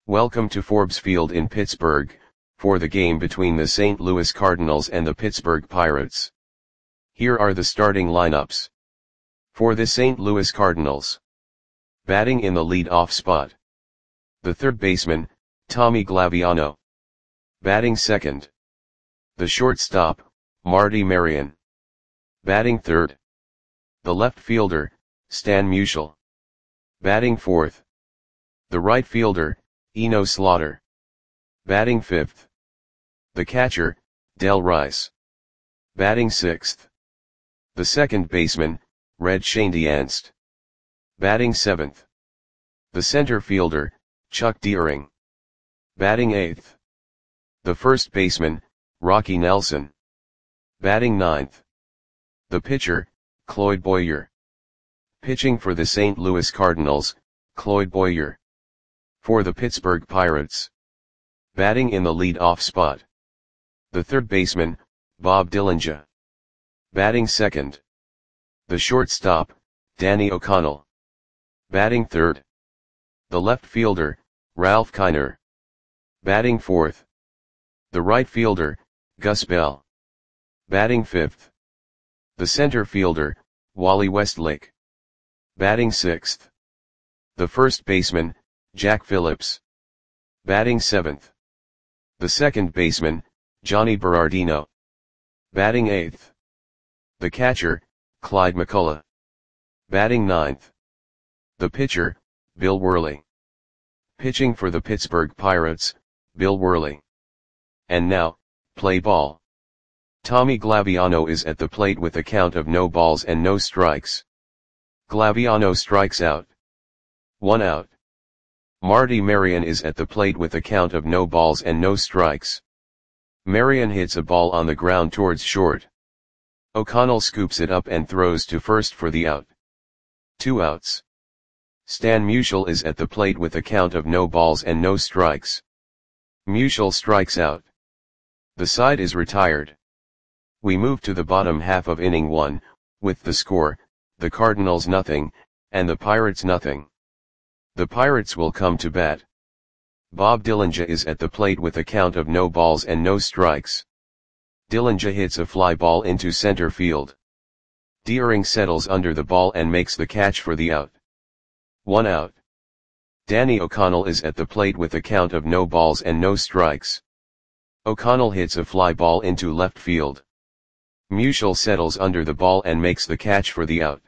Welcome to Forbes Field in Pittsburgh, for the game between the St. Louis Cardinals and the Pittsburgh Pirates. Here are the starting lineups. For the St. Louis Cardinals. Batting in the lead-off spot. The third baseman, Tommy Glaviano. Batting second. The shortstop, Marty Marion. Batting third. The left fielder, Stan Musial. Batting fourth. The right fielder, Eno Slaughter. Batting fifth. The catcher, Del Rice. Batting sixth. The second baseman, Red Schoendienst. Batting seventh. The center fielder, Chuck Deering. Batting eighth. The first baseman, Rocky Nelson. Batting ninth. The pitcher, Cloyd Boyer. Pitching for the St. Louis Cardinals, Cloyd Boyer. For the Pittsburgh Pirates. Batting in the lead-off spot. The third baseman, Bob Dillinger. Batting second. The shortstop, Danny O'Connell. Batting third. The left fielder, Ralph Kiner. Batting fourth. The right fielder, Gus Bell. Batting fifth. The center fielder, Wally Westlake. Batting sixth. The first baseman, Jack Phillips. Batting seventh. The second baseman, Johnny Berardino. Batting eighth. The catcher, Clyde McCullough. Batting ninth. The pitcher, Bill Worley. Pitching for the Pittsburgh Pirates, Bill Worley. And now, play ball. Tommy Glaviano is at the plate with a count of no balls and no strikes. Glaviano strikes out. 1 out. Marty Marion is at the plate with a count of no balls and no strikes. Marion hits a ball on the ground towards short. O'Connell scoops it up and throws to first for the out. 2 outs. Stan Musial is at the plate with a count of no balls and no strikes. Musial strikes out. The side is retired. We move to the bottom half of inning 1, with the score, the Cardinals nothing, and the Pirates nothing. The Pirates will come to bat. Bob Dillinger is at the plate with a count of no balls and no strikes. Dillinger hits a fly ball into center field. Deering settles under the ball and makes the catch for the out. 1 out. Danny O'Connell is at the plate with a count of no balls and no strikes. O'Connell hits a fly ball into left field. Musial settles under the ball and makes the catch for the out.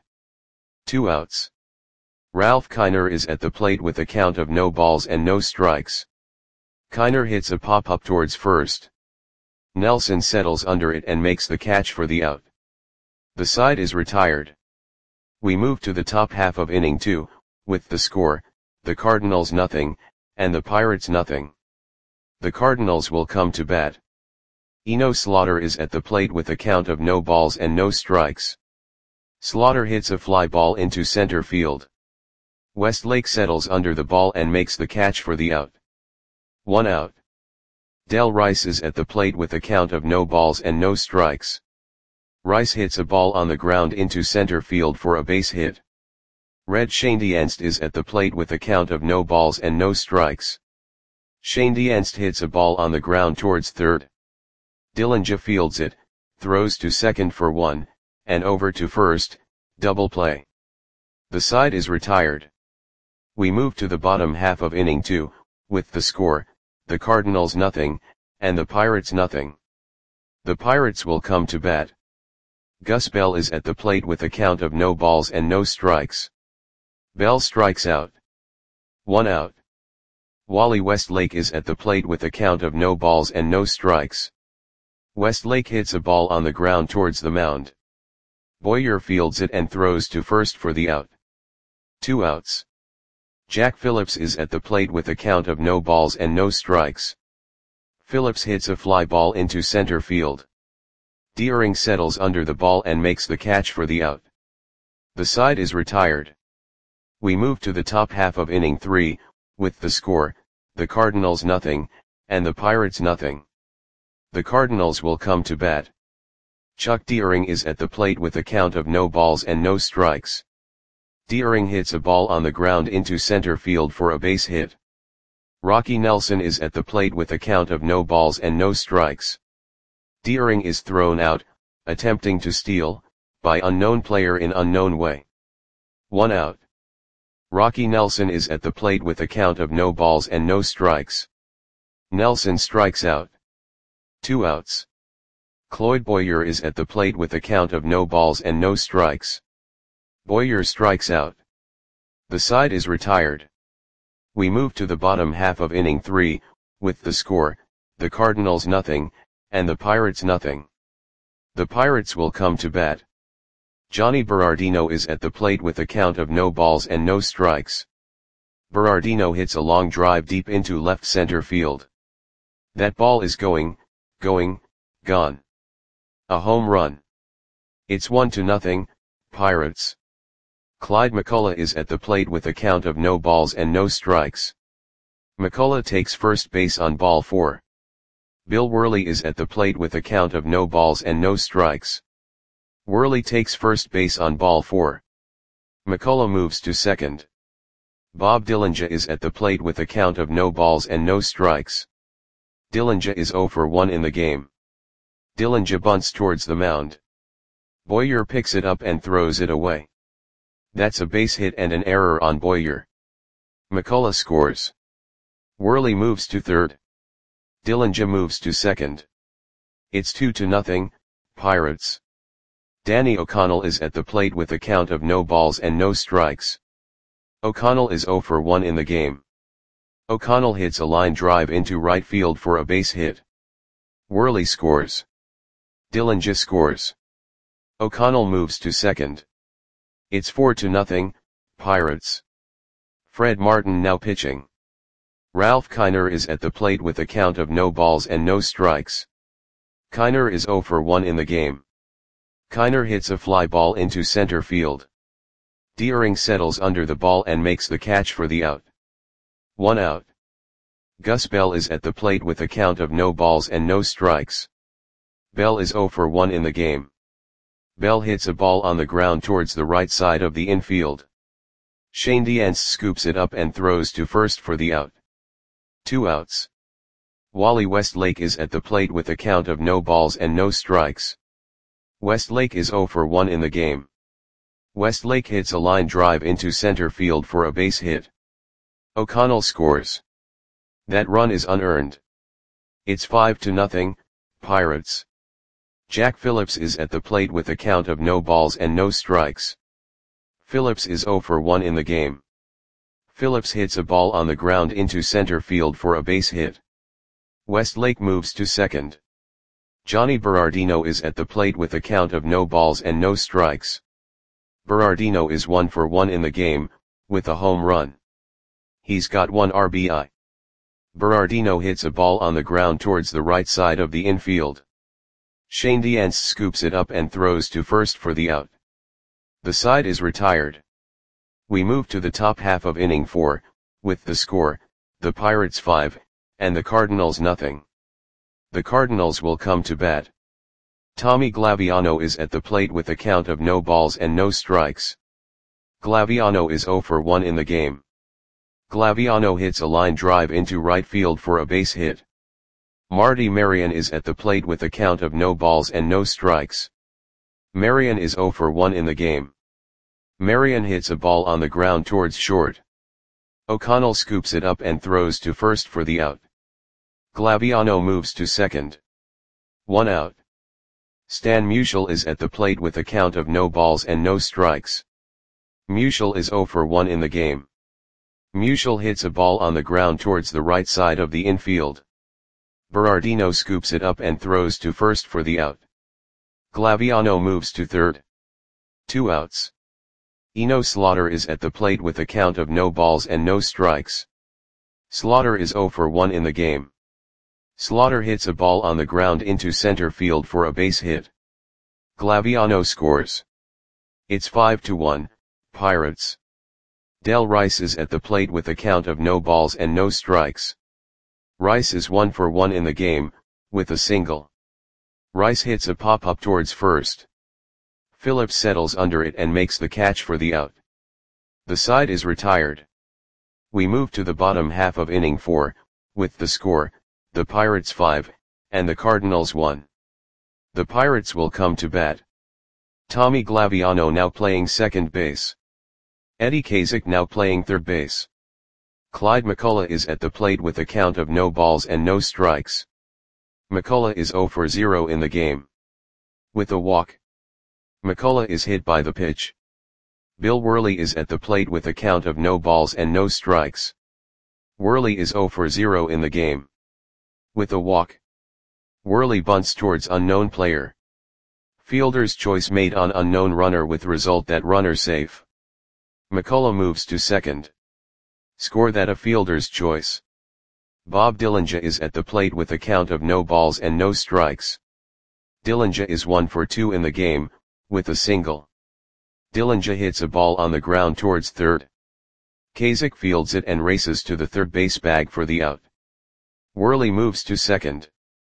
2 outs. Ralph Kiner is at the plate with a count of no balls and no strikes. Kiner hits a pop-up towards first. Nelson settles under it and makes the catch for the out. The side is retired. We move to the top half of inning 2, with the score, the Cardinals nothing, and the Pirates nothing. The Cardinals will come to bat. Eno Slaughter is at the plate with a count of no balls and no strikes. Slaughter hits a fly ball into center field. Westlake settles under the ball and makes the catch for the out. 1 out. Del Rice is at the plate with a count of no balls and no strikes. Rice hits a ball on the ground into center field for a base hit. Red Schoendienst is at the plate with a count of no balls and no strikes. Schoendienst hits a ball on the ground towards third. Dillinger fields it, throws to second for 1, and over to first, double play. The side is retired. We move to the bottom half of inning 2, with the score, the Cardinals nothing, and the Pirates nothing. The Pirates will come to bat. Gus Bell is at the plate with a count of no balls and no strikes. Bell strikes out. 1 out. Wally Westlake is at the plate with a count of no balls and no strikes. Westlake hits a ball on the ground towards the mound. Boyer fields it and throws to first for the out. 2 outs. Jack Phillips is at the plate with a count of no balls and no strikes. Phillips hits a fly ball into center field. Deering settles under the ball and makes the catch for the out. The side is retired. We move to the top half of inning 3, with the score, the Cardinals nothing, and the Pirates nothing. The Cardinals will come to bat. Chuck Deering is at the plate with a count of no balls and no strikes. Deering hits a ball on the ground into center field for a base hit. Rocky Nelson is at the plate with a count of no balls and no strikes. Deering is thrown out, attempting to steal, by unknown player in unknown way. 1 out. Rocky Nelson is at the plate with a count of no balls and no strikes. Nelson strikes out. 2 outs. Cloyd Boyer is at the plate with a count of no balls and no strikes. Boyer strikes out. The side is retired. We move to the bottom half of inning 3, with the score, the Cardinals nothing, and the Pirates nothing. The Pirates will come to bat. Johnny Berardino is at the plate with a count of no balls and no strikes. Berardino hits a long drive deep into left center field. That ball is going, gone. A home run. It's 1-0, Pirates. Clyde McCullough is at the plate with a count of no balls and no strikes. McCullough takes first base on ball 4. Bill Worley is at the plate with a count of no balls and no strikes. Worley takes first base on ball 4. McCullough moves to second. Bob Dillinger is at the plate with a count of no balls and no strikes. Dillinger is 0 for 1 in the game. Dillinger bunts towards the mound. Boyer picks it up and throws it away. That's a base hit and an error on Boyer. McCullough scores. Worley moves to third. Dillinger moves to second. It's 2-0, Pirates. Danny O'Connell is at the plate with a count of no balls and no strikes. O'Connell is 0 for 1 in the game. O'Connell hits a line drive into right field for a base hit. Worley scores. Dillinger scores. O'Connell moves to second. It's 4-0, Pirates. Fred Martin now pitching. Ralph Kiner is at the plate with a count of no balls and no strikes. Kiner is 0 for 1 in the game. Kiner hits a fly ball into center field. Deering settles under the ball and makes the catch for the out. 1 out. Gus Bell is at the plate with a count of no balls and no strikes. Bell is 0 for 1 in the game. Bell hits a ball on the ground towards the right side of the infield. Shane Diance scoops it up and throws to first for the out. 2 outs. Wally Westlake is at the plate with a count of no balls and no strikes. Westlake is 0 for 1 in the game. Westlake hits a line drive into center field for a base hit. O'Connell scores. That run is unearned. It's 5-0, Pirates. Jack Phillips is at the plate with a count of no balls and no strikes. Phillips is 0 for 1 in the game. Phillips hits a ball on the ground into center field for a base hit. Westlake moves to second. Johnny Berardino is at the plate with a count of no balls and no strikes. Berardino is 1 for 1 in the game, with a home run. He's got 1 RBI. Berardino hits a ball on the ground towards the right side of the infield. Shane Diance scoops it up and throws to first for the out. The side is retired. We move to the top half of inning 4, with the score, the Pirates 5, and the Cardinals nothing. The Cardinals will come to bat. Tommy Glaviano is at the plate with a count of no balls and no strikes. Glaviano is 0 for 1 in the game. Glaviano hits a line drive into right field for a base hit. Marty Marion is at the plate with a count of no balls and no strikes. Marion is 0 for 1 in the game. Marion hits a ball on the ground towards short. O'Connell scoops it up and throws to first for the out. Glaviano moves to second. 1 out. Stan Musial is at the plate with a count of no balls and no strikes. Musial is 0 for 1 in the game. Musial hits a ball on the ground towards the right side of the infield. Berardino scoops it up and throws to first for the out. Glaviano moves to third. 2 outs. Eno Slaughter is at the plate with a count of no balls and no strikes. Slaughter is 0 for 1 in the game. Slaughter hits a ball on the ground into center field for a base hit. Glaviano scores. It's 5-1, Pirates. Del Rice is at the plate with a count of no balls and no strikes. Rice is 1 for 1 in the game, with a single. Rice hits a pop-up towards first. Phillips settles under it and makes the catch for the out. The side is retired. We move to the bottom half of inning 4, with the score, the Pirates 5, and the Cardinals 1. The Pirates will come to bat. Tommy Glaviano now playing second base. Eddie Kazak now playing third base. Clyde McCullough is at the plate with a count of no balls and no strikes. McCullough is 0 for 0 in the game. With a walk. McCullough is hit by the pitch. Bill Worley is at the plate with a count of no balls and no strikes. Worley is 0 for 0 in the game. With a walk. Worley bunts towards unknown player. Fielder's choice made on unknown runner with result that runner safe. McCullough moves to second. Score that a fielder's choice. Bob Dillinger is at the plate with a count of no balls and no strikes. Dillinger is 1 for 2 in the game, with a single. Dillinger hits a ball on the ground towards third. Kazak fields it and races to the third base bag for the out. Worley moves to second.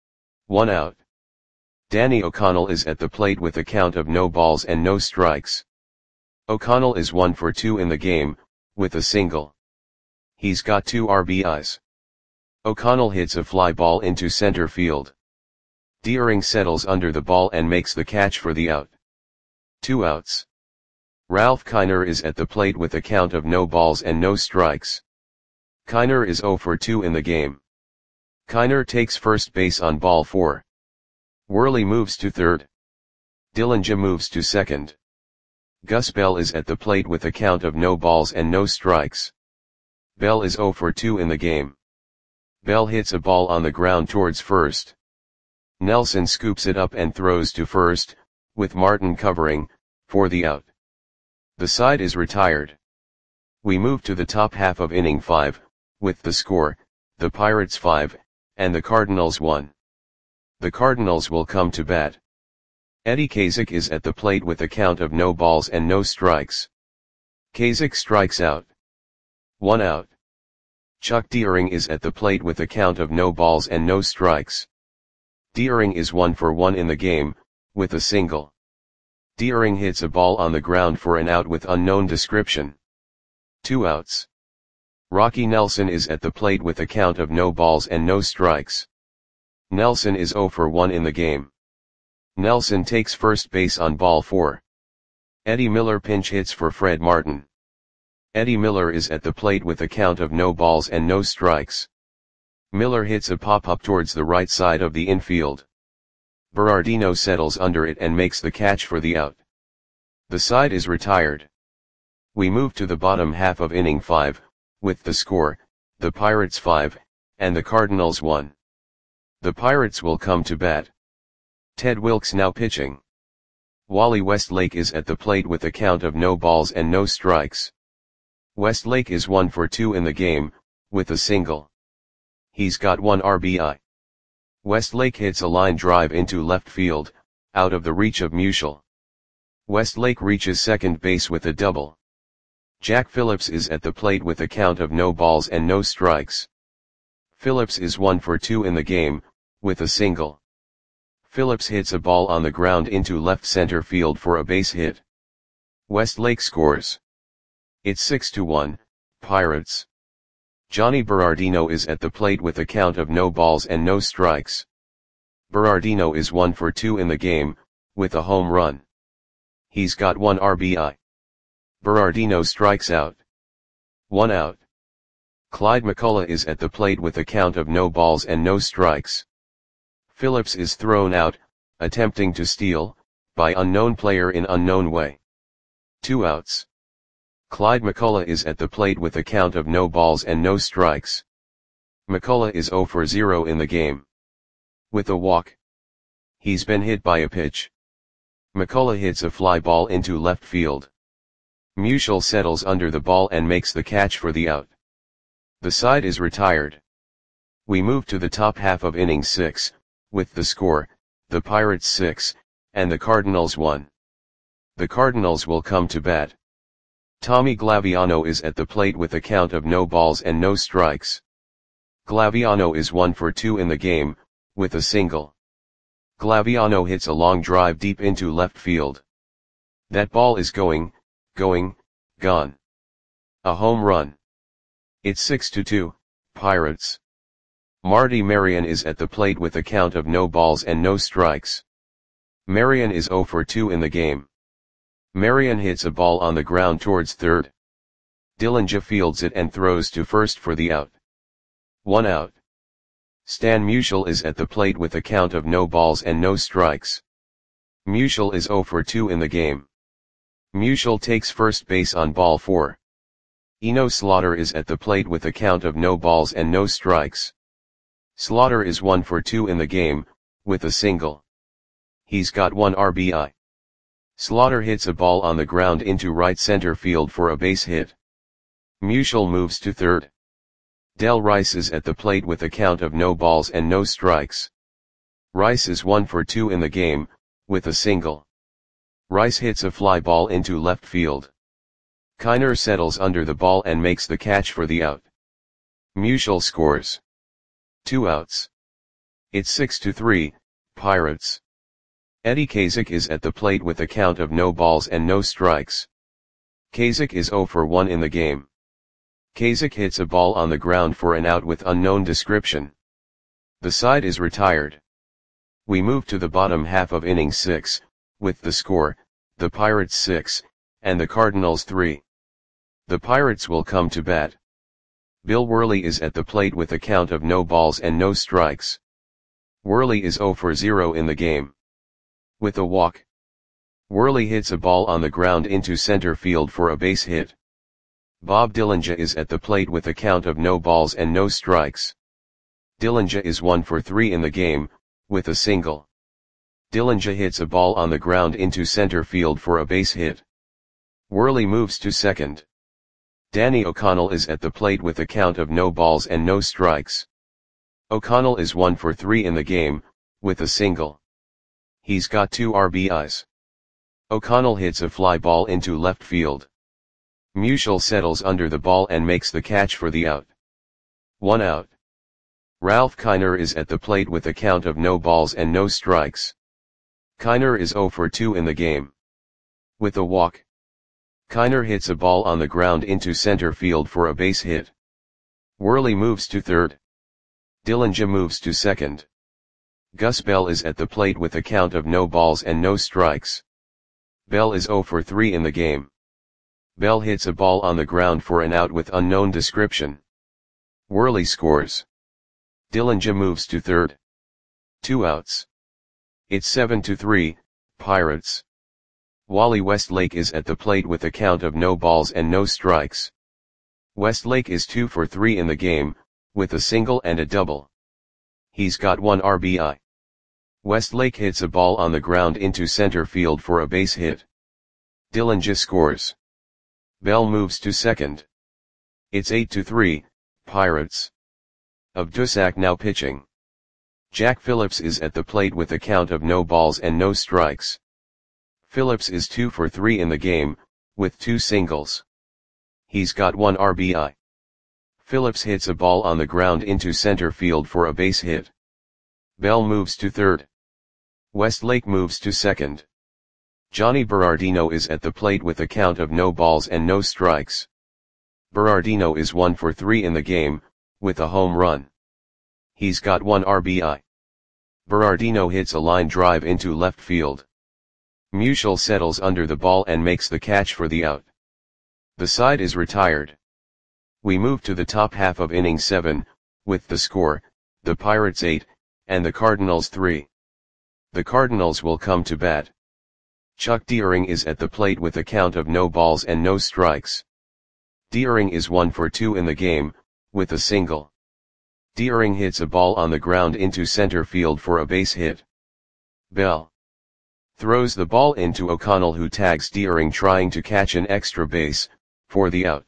1 out. Danny O'Connell is at the plate with a count of no balls and no strikes. O'Connell is 1 for 2 in the game, with a single. He's got 2 RBIs. O'Connell hits a fly ball into center field. Deering settles under the ball and makes the catch for the out. 2 outs. Ralph Kiner is at the plate with a count of no balls and no strikes. Kiner is 0 for 2 in the game. Kiner takes first base on ball 4. Worley moves to third. Dillinger moves to second. Gus Bell is at the plate with a count of no balls and no strikes. Bell is 0 for 2 in the game. Bell hits a ball on the ground towards first. Nelson scoops it up and throws to first, with Martin covering, for the out. The side is retired. We move to the top half of inning 5, with the score, the Pirates 5, and the Cardinals 1. The Cardinals will come to bat. Eddie Kazak is at the plate with a count of no balls and no strikes. Kazak strikes out. 1 out. Chuck Deering is at the plate with a count of no balls and no strikes. Deering is 1 for 1 in the game, with a single. Deering hits a ball on the ground for an out with unknown description. 2 outs. Rocky Nelson is at the plate with a count of no balls and no strikes. Nelson is 0 for 1 in the game. Nelson takes first base on ball 4. Eddie Miller pinch hits for Fred Martin. Eddie Miller is at the plate with a count of no balls and no strikes. Miller hits a pop-up towards the right side of the infield. Berardino settles under it and makes the catch for the out. The side is retired. We move to the bottom half of inning 5, with the score, the Pirates 5, and the Cardinals 1. The Pirates will come to bat. Ted Wilkes now pitching. Wally Westlake is at the plate with a count of no balls and no strikes. Westlake is 1 for 2 in the game, with a single. He's got 1 RBI. Westlake hits a line drive into left field, out of the reach of Musial. Westlake reaches second base with a double. Jack Phillips is at the plate with a count of no balls and no strikes. Phillips is 1 for 2 in the game, with a single. Phillips hits a ball on the ground into left center field for a base hit. Westlake scores. It's 6-1, Pirates. Johnny Berardino is at the plate with a count of no balls and no strikes. Berardino is 1 for 2 in the game, with a home run. He's got 1 RBI. Berardino strikes out. 1 out. Clyde McCullough is at the plate with a count of no balls and no strikes. Phillips is thrown out, attempting to steal, by unknown player in unknown way. 2 outs. Clyde McCullough is at the plate with a count of no balls and no strikes. McCullough is 0 for 0 in the game. With a walk. He's been hit by a pitch. McCullough hits a fly ball into left field. Musial settles under the ball and makes the catch for the out. The side is retired. We move to the top half of inning 6, with the score, the Pirates 6, and the Cardinals 1. The Cardinals will come to bat. Tommy Glaviano is at the plate with a count of no balls and no strikes. Glaviano is 1 for 2 in the game, with a single. Glaviano hits a long drive deep into left field. That ball is gone. A home run. It's 6-2, Pirates. Marty Marion is at the plate with a count of no balls and no strikes. Marion is 0 for 2 in the game. Marion hits a ball on the ground towards third. Dillinger fields it and throws to first for the out. 1 out. Stan Musial is at the plate with a count of no balls and no strikes. Musial is 0 for 2 in the game. Musial takes first base on ball 4. Eno Slaughter is at the plate with a count of no balls and no strikes. Slaughter is 1 for 2 in the game, with a single. He's got 1 RBI. Slaughter hits a ball on the ground into right center field for a base hit. Musial moves to third. Del Rice is at the plate with a count of no balls and no strikes. Rice is 1 for 2 in the game, with a single. Rice hits a fly ball into left field. Kiner settles under the ball and makes the catch for the out. Musial scores. 2 outs. It's 6-3, Pirates. Eddie Kazak is at the plate with a count of no balls and no strikes. Kazak is 0 for 1 in the game. Kazak hits a ball on the ground for an out with unknown description. The side is retired. We move to the bottom half of inning 6, with the score, the Pirates 6, and the Cardinals 3. The Pirates will come to bat. Bill Worley is at the plate with a count of no balls and no strikes. Worley is 0 for 0 in the game. With a walk. Worley hits a ball on the ground into center field for a base hit. Bob Dillinger is at the plate with a count of no balls and no strikes. Dillinger is 1 for 3 in the game, with a single. Dillinger hits a ball on the ground into center field for a base hit. Worley moves to second. Danny O'Connell is at the plate with a count of no balls and no strikes. O'Connell is 1 for 3 in the game, with a single. He's got 2 RBIs. O'Connell hits a fly ball into left field. Musial settles under the ball and makes the catch for the out. 1 out. Ralph Kiner is at the plate with a count of no balls and no strikes. Kiner is 0 for 2 in the game. With a walk. Kiner hits a ball on the ground into center field for a base hit. Worley moves to third. Dillinger moves to second. Gus Bell is at the plate with a count of no balls and no strikes. Bell is 0 for 3 in the game. Bell hits a ball on the ground for an out with unknown description. Worley scores. Dillinger moves to third. 2 outs. It's 7-3, Pirates. Wally Westlake is at the plate with a count of no balls and no strikes. Westlake is 2 for 3 in the game, with a single and a double. He's got 1 RBI. Westlake hits a ball on the ground into center field for a base hit. Dillinger scores. Bell moves to second. It's 8-3, Pirates. Dusak now pitching. Jack Phillips is at the plate with a count of no balls and no strikes. Phillips is 2 for 3 in the game, with 2 singles. He's got 1 RBI. Phillips hits a ball on the ground into center field for a base hit. Bell moves to third. Westlake moves to second. Johnny Berardino is at the plate with a count of no balls and no strikes. Berardino is 1 for 3 in the game, with a home run. He's got 1 RBI. Berardino hits a line drive into left field. Musial settles under the ball and makes the catch for the out. The side is retired. We move to the top half of inning 7, with the score, the Pirates 8, and the Cardinals 3. The Cardinals will come to bat. Chuck Deering is at the plate with a count of no balls and no strikes. Deering is 1 for 2 in the game, with a single. Deering hits a ball on the ground into center field for a base hit. Bell throws the ball into O'Connell, who tags Deering trying to catch an extra base, for the out.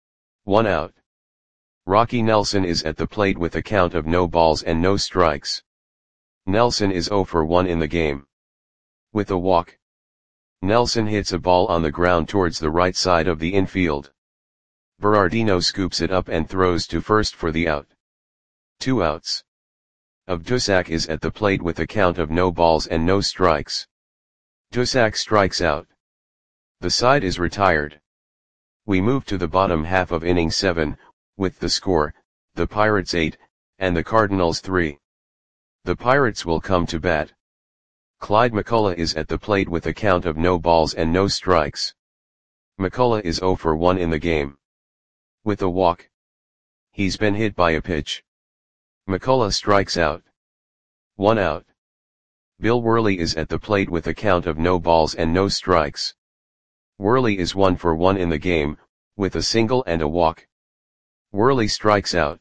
1 out. Rocky Nelson is at the plate with a count of no balls and no strikes. Nelson is 0 for 1 in the game. With a walk. Nelson hits a ball on the ground towards the right side of the infield. Berardino scoops it up and throws to first for the out. 2 outs. Dusak is at the plate with a count of no balls and no strikes. Dusak strikes out. The side is retired. We move to the bottom half of inning 7, with the score, the Pirates 8, and the Cardinals 3. The Pirates will come to bat. Clyde McCullough is at the plate with a count of no balls and no strikes. McCullough is 0 for 1 in the game. With a walk. He's been hit by a pitch. McCullough strikes out. 1 out. Bill Worley is at the plate with a count of no balls and no strikes. Worley is 1 for 1 in the game, with a single and a walk. Worley strikes out.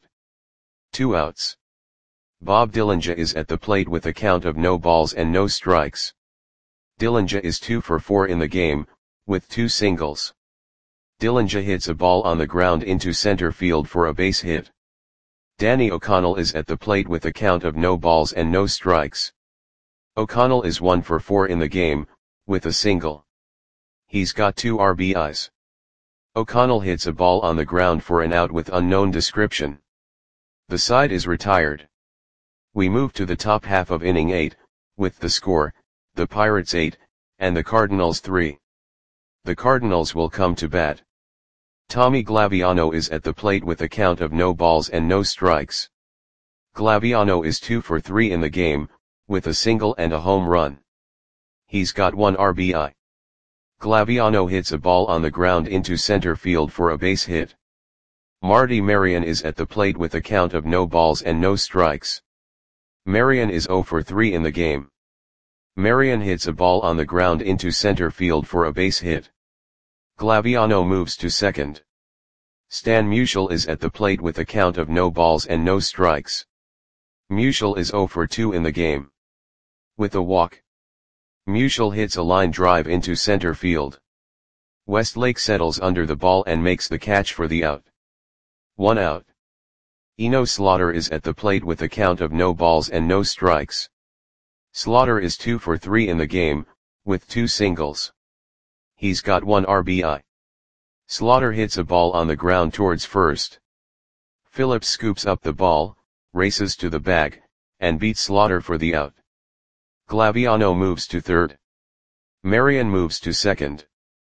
2 outs. Bob Dillinger is at the plate with a count of no balls and no strikes. Dillinger is 2 for 4 in the game, with 2 singles. Dillinger hits a ball on the ground into center field for a base hit. Danny O'Connell is at the plate with a count of no balls and no strikes. O'Connell is 1 for 4 in the game, with a single. He's got 2 RBIs. O'Connell hits a ball on the ground for an out with unknown description. The side is retired. We move to the top half of inning 8, with the score, the Pirates 8, and the Cardinals 3. The Cardinals will come to bat. Tommy Glaviano is at the plate with a count of no balls and no strikes. Glaviano is 2 for 3 in the game, with a single and a home run. He's got 1 RBI. Glaviano hits a ball on the ground into center field for a base hit. Marty Marion is at the plate with a count of no balls and no strikes. Marion is 0 for 3 in the game. Marion hits a ball on the ground into center field for a base hit. Glaviano moves to second. Stan Musial is at the plate with a count of no balls and no strikes. Musial is 0 for 2 in the game. With a walk. Musial hits a line drive into center field. Westlake settles under the ball and makes the catch for the out. 1 out. Eno Slaughter is at the plate with a count of no balls and no strikes. Slaughter is 2 for 3 in the game, with 2 singles. He's got 1 RBI. Slaughter hits a ball on the ground towards first. Phillips scoops up the ball, races to the bag, and beats Slaughter for the out. Glaviano moves to third. Marion moves to second.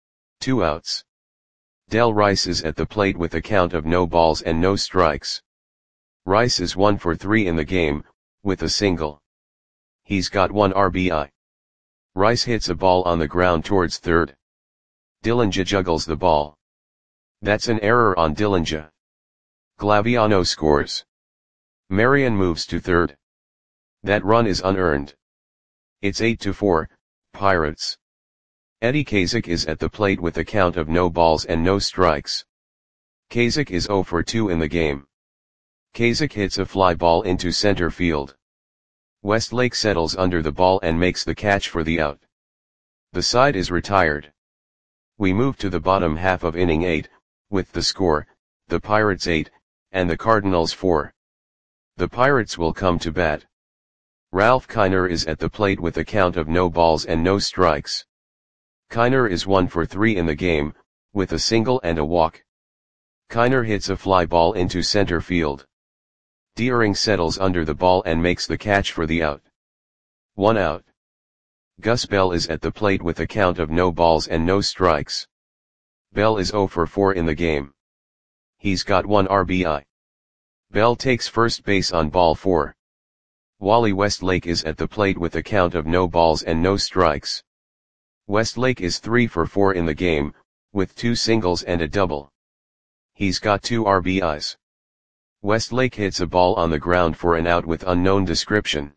2 outs. Del Rice is at the plate with a count of no balls and no strikes. Rice is 1 for 3 in the game, with a single. He's got 1 RBI. Rice hits a ball on the ground towards third. Dillinger juggles the ball. That's an error on Dillinger. Glaviano scores. Marion moves to third. That run is unearned. It's 8-4, Pirates. Eddie Kazak is at the plate with a count of no balls and no strikes. Kazak is 0 for 2 in the game. Kazak hits a fly ball into center field. Westlake settles under the ball and makes the catch for the out. The side is retired. We move to the bottom half of inning 8, with the score, the Pirates 8, and the Cardinals 4. The Pirates will come to bat. Ralph Kiner is at the plate with a count of no balls and no strikes. Kiner is 1 for 3 in the game, with a single and a walk. Kiner hits a fly ball into center field. Deering settles under the ball and makes the catch for the out. 1 out. Gus Bell is at the plate with a count of no balls and no strikes. Bell is 0 for 4 in the game. He's got 1 RBI. Bell takes first base on ball 4. Wally Westlake is at the plate with a count of no balls and no strikes. Westlake is 3 for 4 in the game, with 2 singles and a double. He's got 2 RBIs. Westlake hits a ball on the ground for an out with unknown description.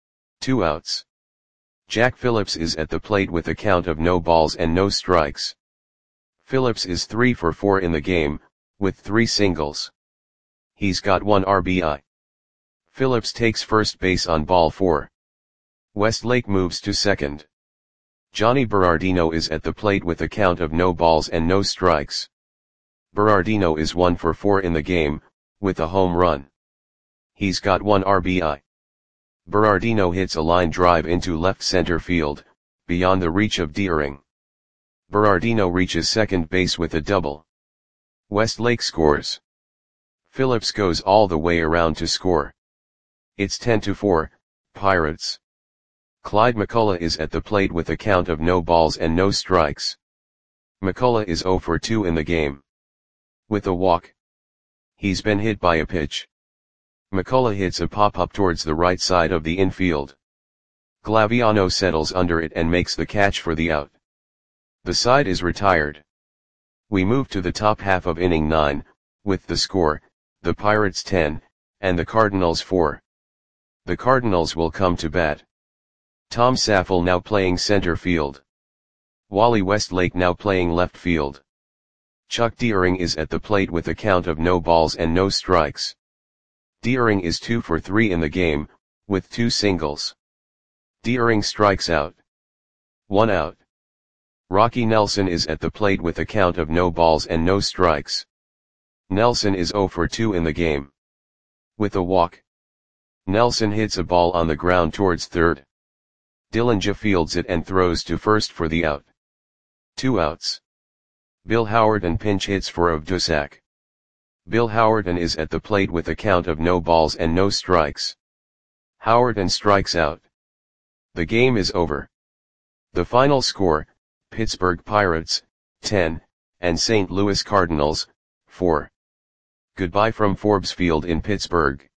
2 outs. Jack Phillips is at the plate with a count of no balls and no strikes. Phillips is 3 for 4 in the game, with 3 singles. He's got 1 RBI. Phillips takes first base on ball 4. Westlake moves to second. Johnny Berardino is at the plate with a count of no balls and no strikes. Berardino is 1 for 4 in the game, with a home run. He's got 1 RBI. Berardino hits a line drive into left center field, beyond the reach of Deering. Berardino reaches second base with a double. Westlake scores. Phillips goes all the way around to score. It's 10-4, Pirates. Clyde McCullough is at the plate with a count of no balls and no strikes. McCullough is 0 for 2 in the game. With a walk. He's been hit by a pitch. McCullough hits a pop-up towards the right side of the infield. Glaviano settles under it and makes the catch for the out. The side is retired. We move to the top half of inning 9, with the score, the Pirates 10, and the Cardinals 4. The Cardinals will come to bat. Tom Saffel now playing center field. Wally Westlake now playing left field. Chuck Deering is at the plate with a count of no balls and no strikes. Deering is 2 for 3 in the game, with 2 singles. Deering strikes out. 1 out. Rocky Nelson is at the plate with a count of no balls and no strikes. Nelson is 0 for 2 in the game. With a walk. Nelson hits a ball on the ground towards third. Dillinger fields it and throws to first for the out. 2 outs. Bill Howerton pinch hits for Ovdusak. Bill Howerton is at the plate with a count of no balls and no strikes. Howerton strikes out. The game is over. The final score, Pittsburgh Pirates, 10, and St. Louis Cardinals, 4. Goodbye from Forbes Field in Pittsburgh.